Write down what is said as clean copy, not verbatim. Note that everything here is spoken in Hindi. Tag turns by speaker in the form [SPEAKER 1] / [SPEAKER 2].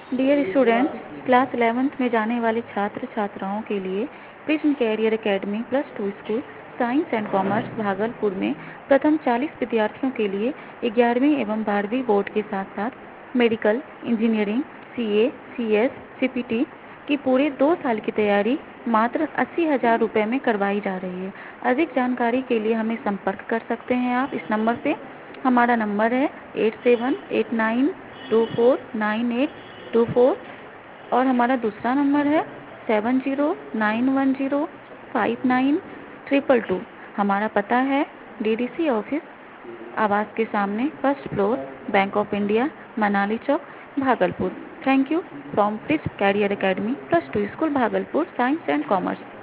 [SPEAKER 1] डियर स्टूडेंट्स, क्लास 11th में जाने वाले छात्र छात्राओं के लिए prism career academy +2 school science and commerce Bhagalpur में प्रथम 40 विद्यार्थियों के लिए 11वीं एवं 12वीं बोर्ड के साथ साथ medical, engineering, CA, CS, CPT की पूरे 2 साल की तैयारी मात्र 80,000 रुपये में करवाई जा रही है। अधिक जानकारी के लिए हमें संपर्क कर सकते हैं आप इस नंबर पे। हमारा नंबर है 8789249824 और हमारा दूसरा नंबर है 7091059222। हमारा पता है डीडीसी ऑफिस, आवास के सामने, first floor, bank of India, Manali चौक, Bhagalpur. Thank you from prism career academy +2 school Bhagalpur science and commerce.